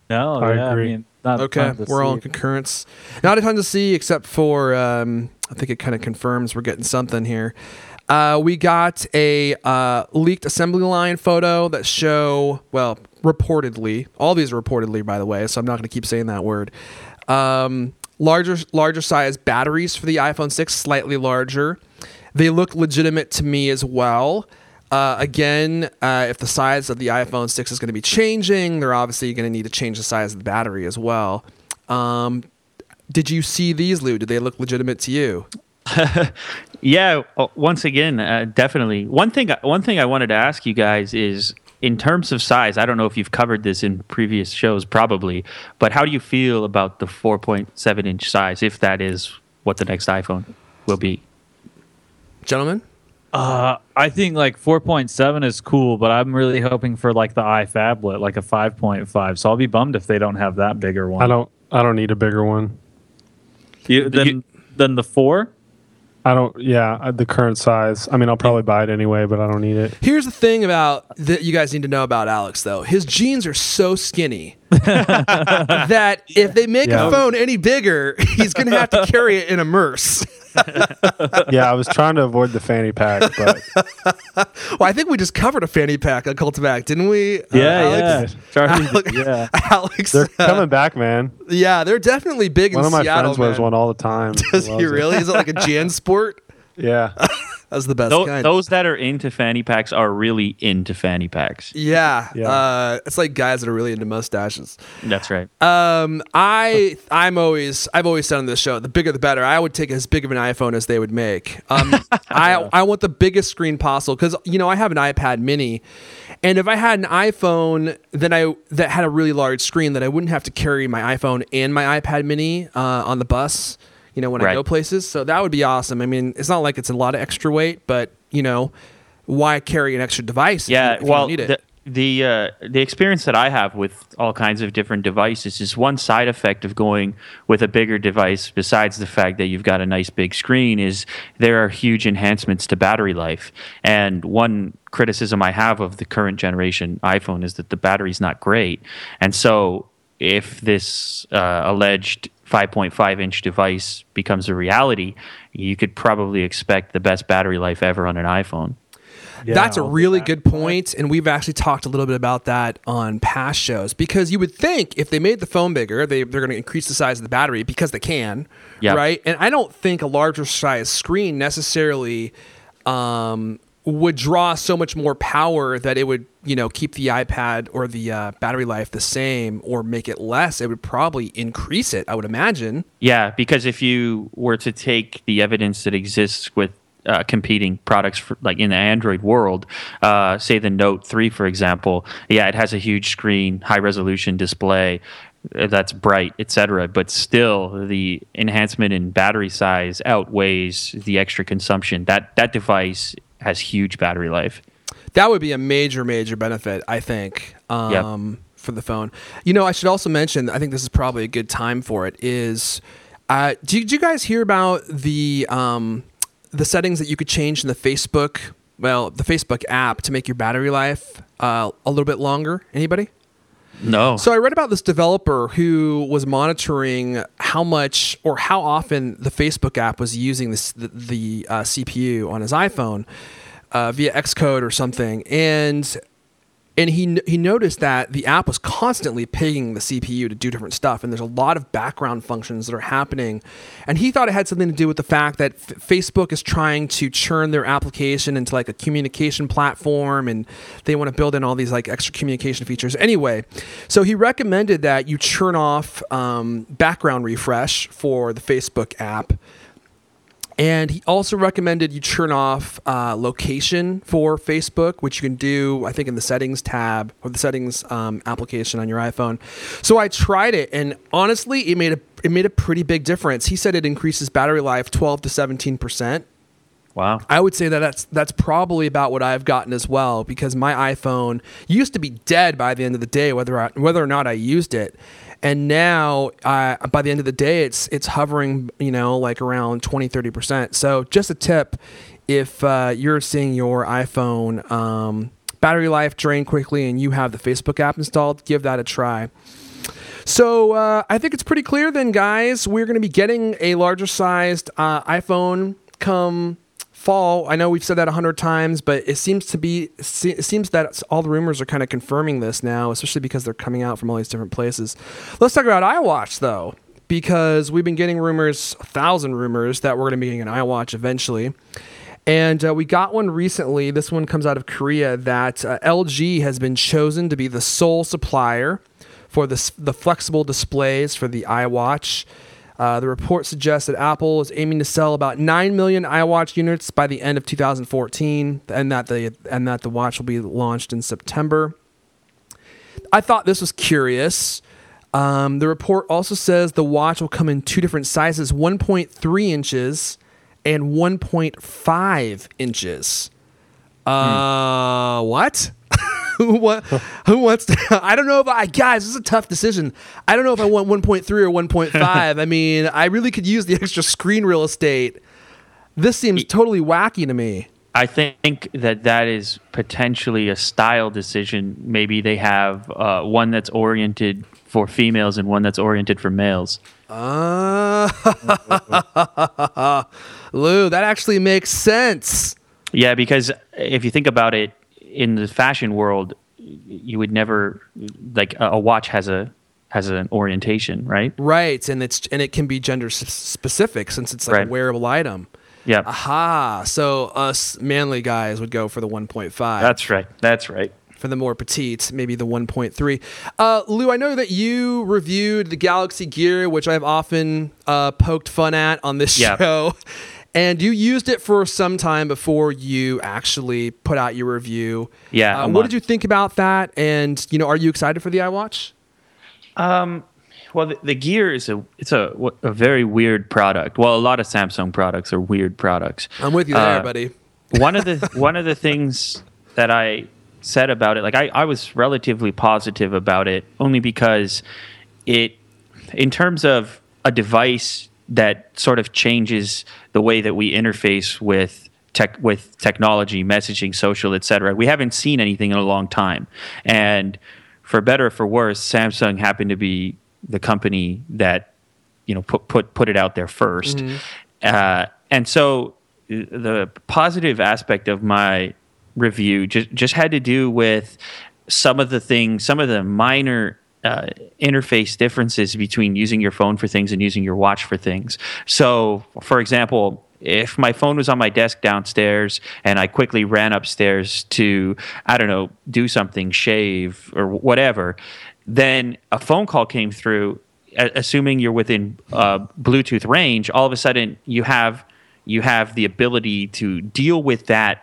No,
I
yeah,
agree.
I mean, not a
Okay,
ton to
we're all in
see.
concurrence. Not a ton to see except for I think it kind of confirms we're getting something here. We got a leaked assembly line photo that show, well, reportedly, all these are reportedly, by the way, so I'm not going to keep saying that word. Larger size batteries for the iPhone 6, slightly larger. They look legitimate to me as well. Again, if the size of the iPhone 6 is going to be changing, they're obviously going to need to change the size of the battery as well. Did you see these, Lou? Did they look legitimate to you?
Yeah, once again, definitely. One thing I wanted to ask you guys is, in terms of size, I don't know if you've covered this in previous shows, probably, but how do you feel about the 4.7-inch size, if that is what the next iPhone will be?
Gentlemen?
I think like 4.7 is cool, but I'm really hoping for like the iPhablet, like a 5.5. So I'll be bummed if they don't have that bigger one.
I don't need a bigger one.
Then the 4?
The current size. I mean, I'll probably buy it anyway, but I don't need it.
Here's the thing about that you guys need to know about Alex, though. His jeans are so skinny that if they make a phone any bigger, he's going to have to carry it in a Merce.
Yeah, I was trying to avoid the fanny pack, but
Well, I think we just covered a fanny pack on Cultivac, didn't we?
Yeah. Charlie,
Alex,
yeah.
Alex,
they're coming back, man.
yeah, they're definitely big
One
in
of my
Seattle.
friends wears
Man.
one all the time.
Does
Loves
he
it.
really? Is it like a JanSport?
Yeah.
That's the best kind.
Those that are into fanny packs are really into fanny packs.
Yeah,
Yeah.
it's like guys that are really into mustaches.
That's right.
I've always said on this show, the bigger the better. I would take as big of an iPhone as they would make. I want the biggest screen possible because I have an iPad Mini, and if I had an iPhone that had a really large screen, that I wouldn't have to carry my iPhone and my iPad Mini on the bus. When I go places. So that would be awesome. I mean, it's not like it's a lot of extra weight, but why carry an extra device? If you don't need it?
The experience that I have with all kinds of different devices is one side effect of going with a bigger device, besides the fact that you've got a nice big screen, is there are huge enhancements to battery life. And one criticism I have of the current generation iPhone is that the battery's not great. And so if this alleged 5.5-inch device becomes a reality, you could probably expect the best battery life ever on an iPhone.
Yeah,
That's a
I'll
really
do that.
good point, and we've actually talked a little bit about that on past shows, because you would think if they made the phone bigger, they're going to increase the size of the battery because they can,
Yep.
right? And I don't think a larger size screen necessarily would draw so much more power that it would, keep the iPad or the battery life the same or make it less. It would probably increase it, I would imagine.
Yeah, because if you were to take the evidence that exists with competing products like in the Android world, say the Note 3, for example, it has a huge screen, high resolution display that's bright, etc. But still, the enhancement in battery size outweighs the extra consumption. That device has huge battery life.
That would be a major, major benefit, I think, for the phone. I should also mention, I think this is probably a good time for it, is did you guys hear about the settings that you could change in the Facebook app to make your battery life a little bit longer? Anybody?
No.
So I read about this developer who was monitoring how much or how often the Facebook app was using the CPU on his iPhone via Xcode or something, and he noticed that the app was constantly pinging the CPU to do different stuff, and there's a lot of background functions that are happening, and he thought it had something to do with the fact that Facebook is trying to churn their application into like a communication platform, and they want to build in all these like extra communication features. Anyway, so he recommended that you turn off background refresh for the Facebook app. And he also recommended you turn off location for Facebook, which you can do, I think, in the settings tab or the settings application on your iPhone. So I tried it, and honestly, it made a pretty big difference. He said it increases battery life 12 to 17%.
Wow.
I would say that that's probably about what I've gotten as well, because my iPhone used to be dead by the end of the day, whether or not I used it. And now, by the end of the day, it's hovering, like around 20, 30%. So just a tip, if you're seeing your iPhone battery life drain quickly and you have the Facebook app installed, give that a try. So I think it's pretty clear then, guys. We're going to be getting a larger sized iPhone come fall. I know we've said that 100 times, but it seems that all the rumors are kind of confirming this now, especially because they're coming out from all these different places. Let's talk about iWatch, though, because we've been getting rumors, 1,000 rumors, that we're going to be getting an iWatch eventually. And we got one recently. This one comes out of Korea that LG has been chosen to be the sole supplier for the flexible displays for the iWatch. The report suggests that Apple is aiming to sell about 9 million iWatch units by the end of 2014, and that the watch will be launched in September. I thought this was curious. The report also says the watch will come in two different sizes, 1.3 inches and 1.5 inches. What? Who wants to? I don't know if guys, this is a tough decision. I don't know if I want 1.3 or 1.5. I mean, I really could use the extra screen real estate. This seems totally wacky to me.
I think that is potentially a style decision. Maybe they have one that's oriented for females and one that's oriented for males.
Lou, that actually makes sense.
Yeah, because if you think about it, in the fashion world, you would never like a watch has an orientation, right?
Right, and it can be gender specific since it's like a wearable item.
Yeah.
Aha. So us manly guys would go for the 1.5.
That's right.
For the more petite, maybe the 1.3. Lou, I know that you reviewed the Galaxy Gear, which I've often poked fun at on this show. And you used it for some time before you actually put out your review.
Yeah.
What did you think about that? And, are you excited for the iWatch?
Well, the Gear is a very weird product. Well, a lot of Samsung products are weird products.
I'm with you there, buddy.
One of the things that I said about it, like I was relatively positive about it, only because in terms of a device that sort of changes the way that we interface with technology, messaging, social, etc. We haven't seen anything in a long time. And for better or for worse, Samsung happened to be the company that put it out there first. Mm-hmm. And so the positive aspect of my review just had to do with some of the minor interface differences between using your phone for things and using your watch for things. So, for example, if my phone was on my desk downstairs and I quickly ran upstairs to, do something, shave or whatever, then a phone call came through, assuming you're within Bluetooth range, all of a sudden you have the ability to deal with that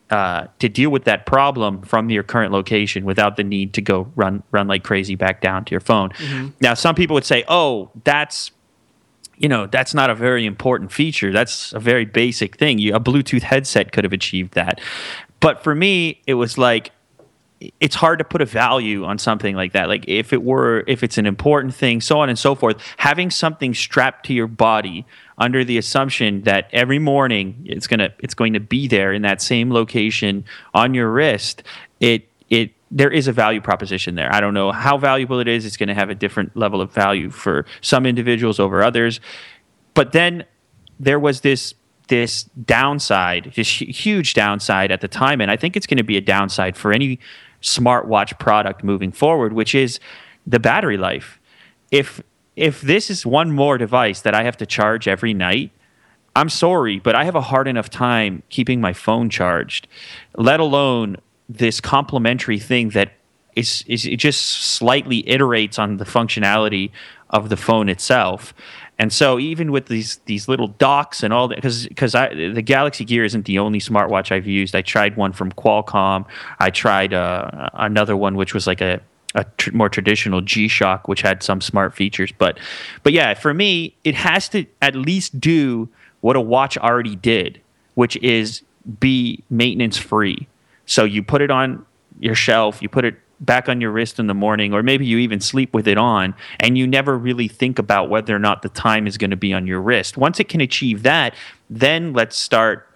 problem from your current location without the need to go run like crazy back down to your phone. Mm-hmm. Now, some people would say, "Oh, that's not a very important feature. That's a very basic thing. A Bluetooth headset could have achieved that." But for me, it was like, it's hard to put a value on something like that. Like if it's an important thing, so on and so forth, having something strapped to your body under the assumption that every morning it's going to be there in that same location on your wrist, there is a value proposition there. I don't know how valuable it is. It's going to have a different level of value for some individuals over others. But then there was this downside, this huge downside at the time, and I think it's going to be a downside for any smartwatch product moving forward, which is the battery life. If this is one more device that I have to charge every night, I'm sorry, but I have a hard enough time keeping my phone charged, let alone this complementary thing that it just slightly iterates on the functionality of the phone itself. And so even with these little docks and all that, because the Galaxy Gear isn't the only smartwatch I've used. I tried one from Qualcomm. I tried another one which was like a more traditional G-Shock, which had some smart features. But yeah, for me, it has to at least do what a watch already did, which is be maintenance free. So you put it on your shelf, you put it back on your wrist in the morning, or maybe you even sleep with it on, and you never really think about whether or not the time is going to be on your wrist. Once it can achieve that, then let's start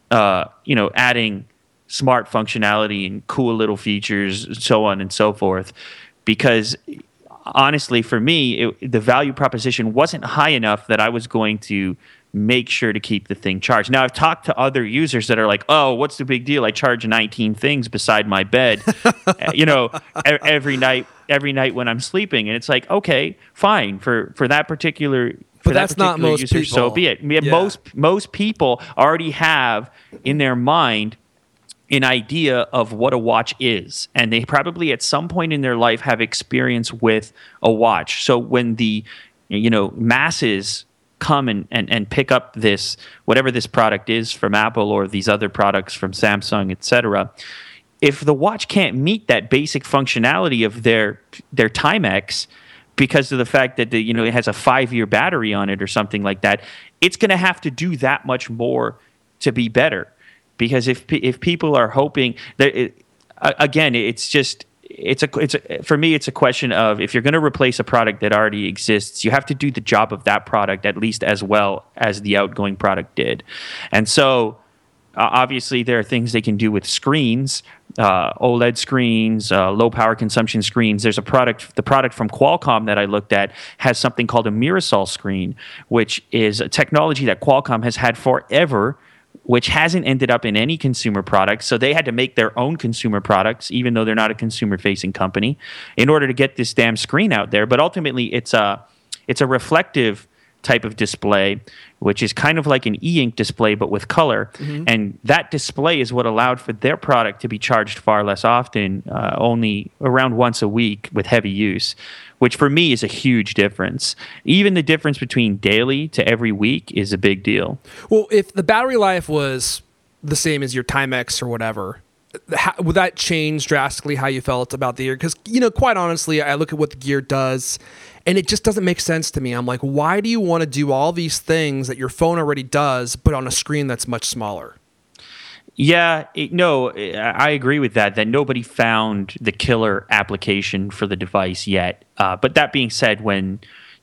adding smart functionality and cool little features, so on and so forth. Because honestly, for me, the value proposition wasn't high enough that I was going to make sure to keep the thing charged. Now, I've talked to other users that are like, "Oh, what's the big deal? I charge 19 things beside my bed, every night when I'm sleeping." And it's like, okay, fine for that particular.
But that's not most
user,
people.
So be it.
Yeah.
Most people already have in their mind an idea of what a watch is, and they probably at some point in their life have experience with a watch. So when the masses come and pick up this whatever this product is from Apple or these other products from Samsung, etc., if the watch can't meet that basic functionality of their Timex because of the fact that it has a 5-year battery on it or something like that, it's going to have to do that much more to be better. Because if people are hoping that, for me, it's a question of, if you're going to replace a product that already exists, you have to do the job of that product at least as well as the outgoing product did. And so obviously there are things they can do with screens, OLED screens, low power consumption screens. There's the product from Qualcomm that I looked at has something called a Mirasol screen, which is a technology that Qualcomm has had forever, which hasn't ended up in any consumer products. So they had to make their own consumer products, even though they're not a consumer-facing company, in order to get this damn screen out there. But ultimately, it's a reflective type of display, which is kind of like an e-ink display, but with color. Mm-hmm. And that display is what allowed for their product to be charged far less often, only around once a week with heavy use, which for me is a huge difference. Even the difference between daily to every week is a big deal.
Well, if the battery life was the same as your Timex or whatever, would that change drastically how you felt about the Gear? Because, quite honestly, I look at what the Gear does, and it just doesn't make sense to me. I'm like, why do you want to do all these things that your phone already does, but on a screen that's much smaller?
Yeah, I agree with that nobody found the killer application for the device yet. But that being said, when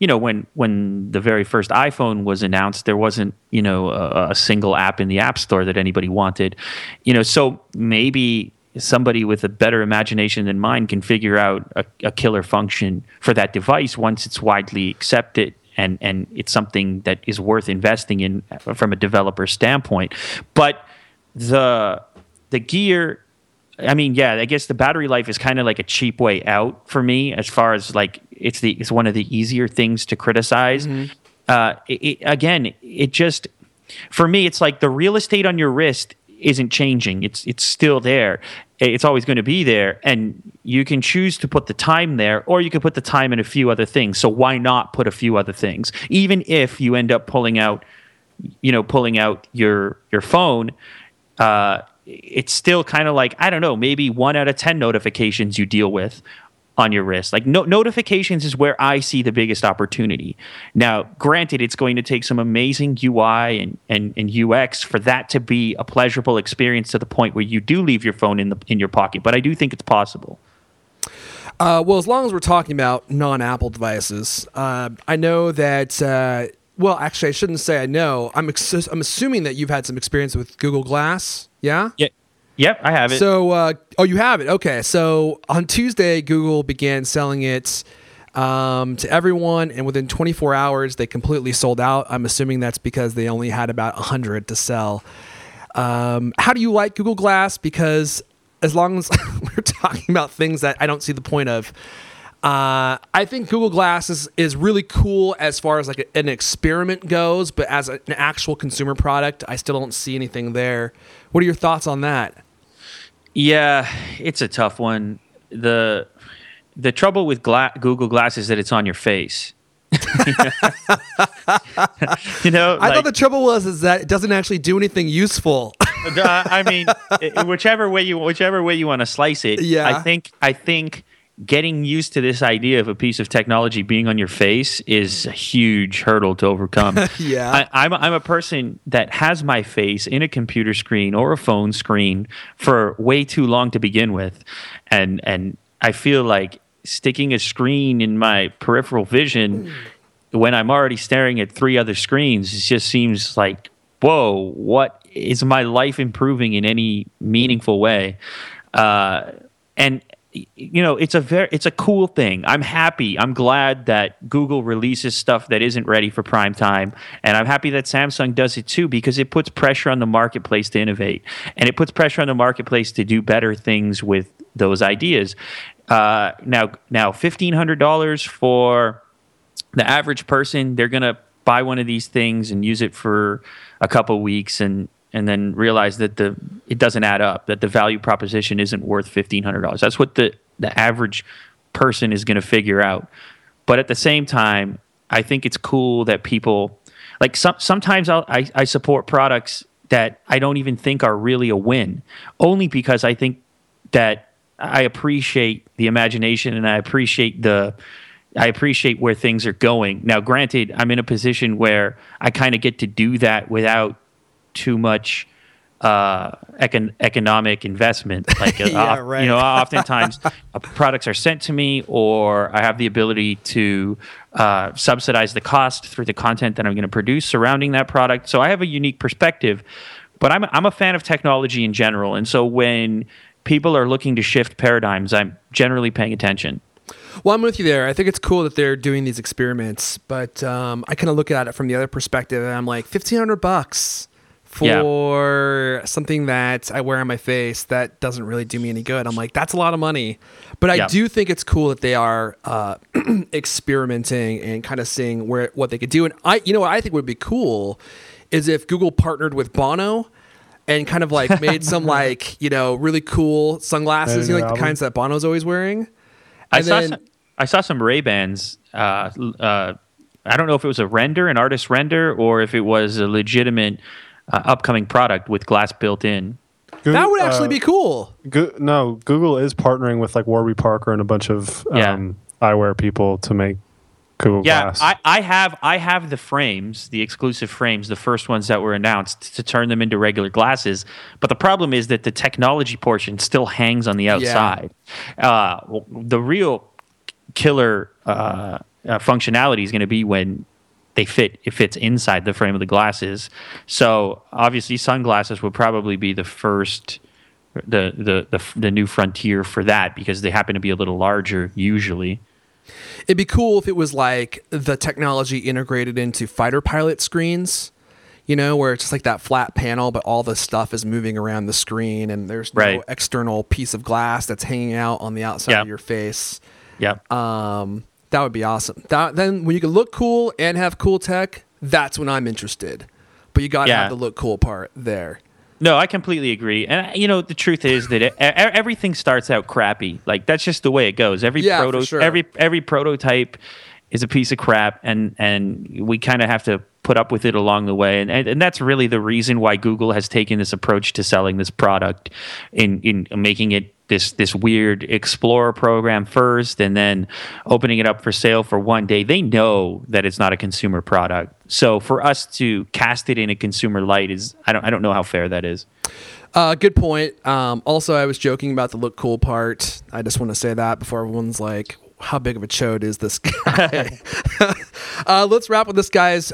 the very first iPhone was announced, there wasn't, a single app in the App Store that anybody wanted. So maybe somebody with a better imagination than mine can figure out a killer function for that device once it's widely accepted and it's something that is worth investing in from a developer standpoint. But the Gear, I guess the battery life is kind of like a cheap way out for me, as far as like it's one of the easier things to criticize. Mm-hmm. It just, for me, it's like the real estate on your wrist isn't changing. It's still there. It's always going to be there, and you can choose to put the time there, or you could put the time in a few other things. So why not put a few other things? Even if you end up pulling out your phone, it's still kind of like, I don't know, maybe 1 out of 10 notifications you deal with on your wrist. Like notifications is where I see the biggest opportunity. Now, granted, it's going to take some amazing UI and UX for that to be a pleasurable experience to the point where you do leave your phone in your pocket. But I do think it's possible.
Well, as long as we're talking about non-Apple devices, I know that. Well, actually, I shouldn't say I know. I'm assuming that you've had some experience with Google Glass. Yeah?
Yeah. Yep, I have it.
So, you have it. Okay. So on Tuesday, Google began selling it to everyone, and within 24 hours, they completely sold out. I'm assuming that's because they only had about 100 to sell. How do you like Google Glass? Because as long as we're talking about things that I don't see the point of, I think Google Glass is really cool as far as like an experiment goes, but as an actual consumer product, I still don't see anything there. What are your thoughts on that?
Yeah, it's a tough one. The trouble with Google Glass is that it's on your face.
I thought the trouble is that it doesn't actually do anything useful.
Whichever way you want to slice it.
Yeah.
I think getting used to this idea of a piece of technology being on your face is a huge hurdle to overcome.
Yeah.
I'm a person that has my face in a computer screen or a phone screen for way too long to begin with. And I feel like sticking a screen in my peripheral vision when I'm already staring at 3 other screens, it just seems like, whoa, what is my life improving in any meaningful way? And it's a cool thing. I'm happy. I'm glad that Google releases stuff that isn't ready for prime time, and I'm happy that Samsung does it too, because it puts pressure on the marketplace to innovate, and it puts pressure on the marketplace to do better things with those ideas. Now $1,500 for the average person, they're gonna buy one of these things and use it for a couple weeks and then realize that it doesn't add up, that the value proposition isn't worth $1,500. That's what the average person is going to figure out. But at the same time, I think it's cool that people, like sometimes I support products that I don't even think are really a win, only because I think that I appreciate the imagination and I appreciate where things are going. Now, granted, I'm in a position where I kind of get to do that without too much economic investment. Like,
yeah, right.
Oftentimes products are sent to me, or I have the ability to subsidize the cost through the content that I'm going to produce surrounding that product. So I have a unique perspective, but I'm a fan of technology in general. And so when people are looking to shift paradigms, I'm generally paying attention.
Well, I'm with you there. I think it's cool that they're doing these experiments, but I kind of look at it from the other perspective, and I'm like, $1,500 for something that I wear on my face that doesn't really do me any good. I'm like, that's a lot of money. But I do think it's cool that they are experimenting and kind of seeing what they could do. And what I think would be cool is if Google partnered with Bono and kind of like made some like, really cool sunglasses, like the kinds that Bono's always wearing.
I saw some Ray-Bans. I don't know if it was an artist render, or if it was a legitimate upcoming product with glass built in.
That would actually be cool.
Google is partnering with like Warby Parker and a bunch of eyewear people to make Google Glass.
I have the frames, the exclusive frames, the first ones that were announced, to turn them into regular glasses. But the problem is that the technology portion still hangs on the outside. The real killer functionality is going to be when it fits inside the frame of the glasses. So obviously sunglasses would probably be the first, the new frontier for that, because they happen to be a little larger usually.
It'd be cool if it was like the technology integrated into fighter pilot screens, where it's just like that flat panel, but all the stuff is moving around the screen and there's no external piece of glass that's hanging out on the outside of your face.
Yep.
That would be awesome. Then when you can look cool and have cool tech, that's when I'm interested. But you got to have the look cool part there.
No, I completely agree. And, the truth is that everything starts out crappy. Like, that's just the way it goes. Every prototype is a piece of crap, and we kind of have to put up with it along the way. And that's really the reason why Google has taken this approach to selling this product, in making it this weird Explorer program first, and then opening it up for sale for one day. They know that it's not a consumer product. So for us to cast it in a consumer light I don't know how fair that is.
Good point. Also, I was joking about the look cool part. I just want to say that before everyone's like, how big of a chode is this guy? Let's wrap with this, guys.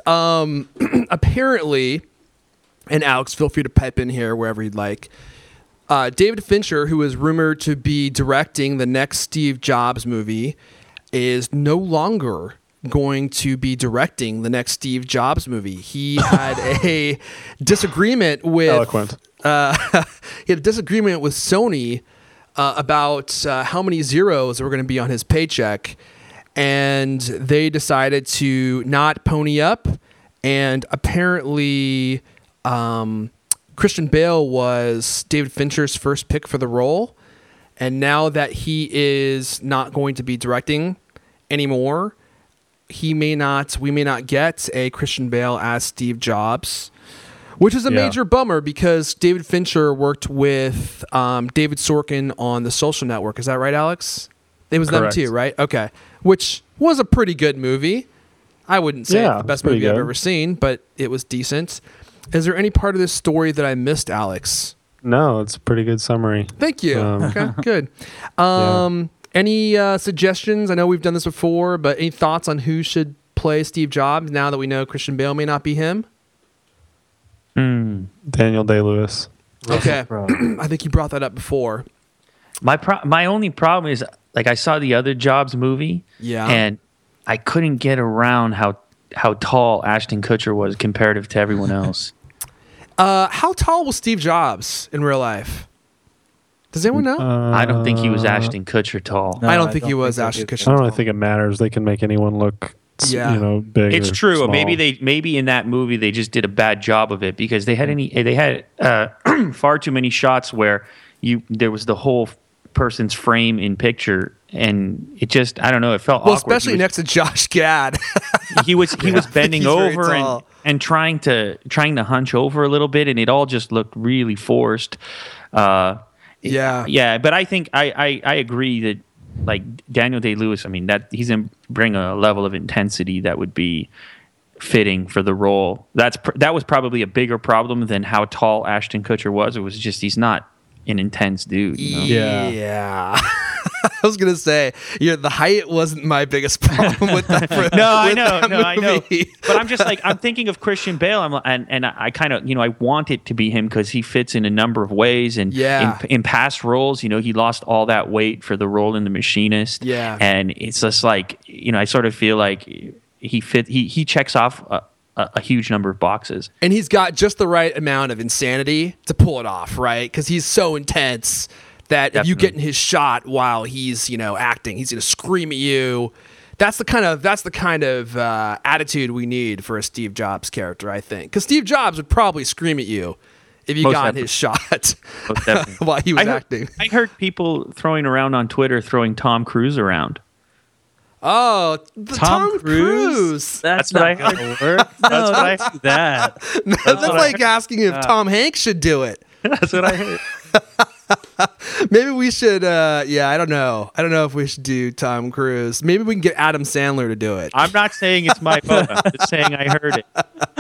Apparently, and Alex, feel free to pipe in here wherever you'd like. David Fincher, who is rumored to be directing the next Steve Jobs movie, is no longer going to be directing the next Steve Jobs movie. He had a disagreement with
Eloquent.
He had a disagreement with Sony about how many zeros were going to be on his paycheck, and they decided to not pony up. And apparently, Christian Bale was David Fincher's first pick for the role, and now that he is not going to be directing anymore, we may not get a Christian Bale as Steve Jobs, which is a major bummer, because David Fincher worked with David Sorkin on The Social Network. Is that right, Alex? It was
Correct.
them too, right? Okay. Which was a pretty good movie. I wouldn't say it's the best movie I've ever seen, but it was decent. Is there any part of this story that I missed, Alex?
No, it's a pretty good summary.
Thank you. Okay, good. Any suggestions? I know we've done this before, but any thoughts on who should play Steve Jobs now that we know Christian Bale may not be him?
Daniel Day-Lewis.
Okay. I think you brought that up before.
My only problem is, like, I saw the other Jobs movie,
Yeah.
and I couldn't get around how tall Ashton Kutcher was comparative to everyone else.
How tall was Steve Jobs in real life? Does anyone know?
I don't think he was Ashton Kutcher tall.
No,
I don't think he was
so
Ashton
either.
Kutcher.
I don't really think it matters. They can make anyone look,
Yeah.
big.
It's
or
true.
small.
Maybe in that movie they just did a bad job of it, because they had far too many shots where there was the whole person's frame in picture, and it just, I don't know, it felt
Well,
awkward.
especially next to Josh Gad.
He was bending
He's very
over
tall.
and trying to hunch over a little bit, and it all just looked really forced. Yeah, but I think I agree that, like, Daniel Day-Lewis, I mean, that he's in bring a level of intensity that would be fitting for the role. That was probably a bigger problem than how tall Ashton Kutcher was. It was just, he's not an intense dude. You know?
Yeah. I was gonna say, the height wasn't my biggest problem with that.
I know.
movie.
But I'm just like, I'm thinking of Christian Bale, and I kind of, I want it to be him because he fits in a number of ways, and
Yeah.
in past roles, he lost all that weight for the role in The Machinist.
Yeah.
And it's just like, I sort of feel like he checks off a huge number of boxes.
And he's got just the right amount of insanity to pull it off, right? Because he's so intense that if you get in his shot while he's, acting, he's gonna scream at you. That's the kind of attitude we need for a Steve Jobs character, I think. Because Steve Jobs would probably scream at you if you
Most
got in
definitely.
his shot
Most definitely.
while he was acting.
I heard people throwing around on Twitter, throwing Tom Cruise around.
Oh, Tom Cruise.
That's
what I
not gonna work. No, don't do that.
That's like asking if Tom Hanks should do it.
That's what I heard.
Maybe we should. I don't know. I don't know if we should do Tom Cruise. Maybe we can get Adam Sandler to do it.
I'm not saying it's my vote. I'm just saying I heard it.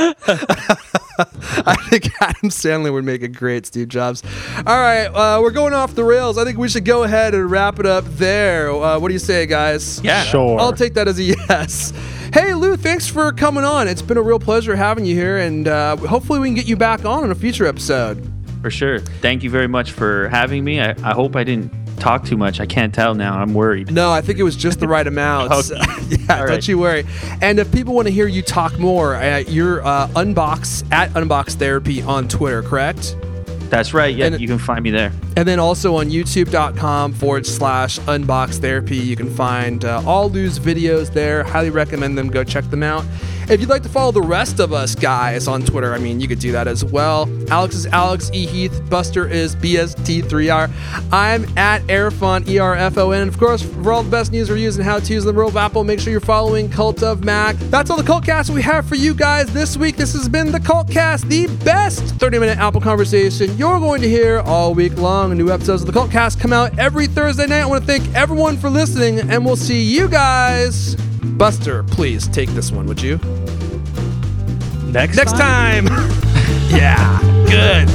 I think Adam Sandler would make a great Steve Jobs. All right, we're going off the rails. I think we should go ahead and wrap it up there. What do you say, guys?
Yeah.
Sure.
I'll take that as a yes. Hey, Lou, thanks for coming on. It's been a real pleasure having you here, and hopefully we can get you back on in a future episode.
For sure. Thank you very much for having me. I hope I didn't talk too much. I can't tell now. I'm worried.
No, I think it was just the right amount.
Okay.
Yeah,
All
don't
right.
you worry. And if people want to hear you talk more, you're Unbox Therapy on Twitter, correct?
That's right. Yeah,
And-
you can find me there.
And then also on youtube.com/Unbox Therapy, you can find all Lou's videos there. Highly recommend them. Go check them out. If you'd like to follow the rest of us guys on Twitter, I mean, you could do that as well. Alex is Alex E. Heath. Buster is BST3R. I'm at Airfon, ERFON. And of course, for all the best news, reviews, and how-tos in the world of Apple, make sure you're following Cult of Mac. That's all the Cultcast we have for you guys this week. This has been the Cultcast, the best 30-minute Apple conversation you're going to hear all week long. New episodes of the Cultcast come out every Thursday night. I want to thank everyone for listening, and we'll see you guys. Buster, please take this one, would you?
Next
time. Yeah, good.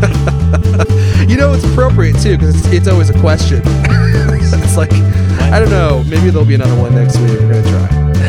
It's appropriate too, because it's always a question. It's like, I don't know, maybe there'll be another one next week. We're gonna try.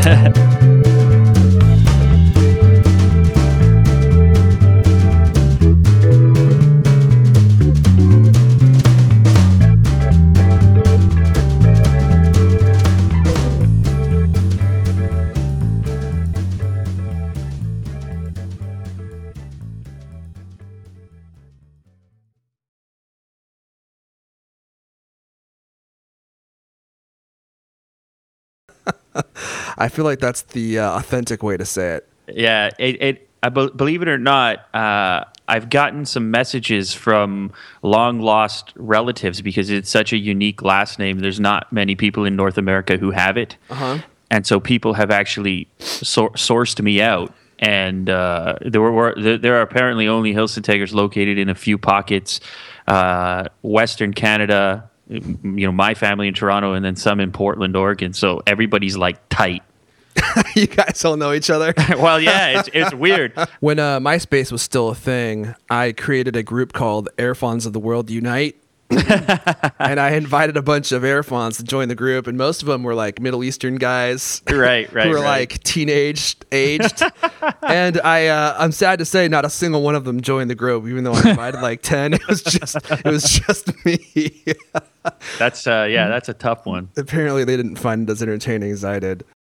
I feel like that's the authentic way to say it.
Yeah, believe it or not, I've gotten some messages from long lost relatives because it's such a unique last name. There's not many people in North America who have it.
Uh-huh.
And so people have actually sourced me out. And there are apparently only Hilson Tigers located in a few pockets, Western Canada, my family in Toronto, and then some in Portland, Oregon. So everybody's like tight.
You guys all know each other.
Well, yeah, it's weird.
When MySpace was still a thing, I created a group called Airfons of the World Unite. And I invited a bunch of Airfons to join the group, and most of them were like Middle Eastern guys,
right,
who were like teenage aged. And I'm sad to say, not a single one of them joined the group, even though I invited like 10. It was just me.
That's a tough one.
Apparently, they didn't find it as entertaining as I did.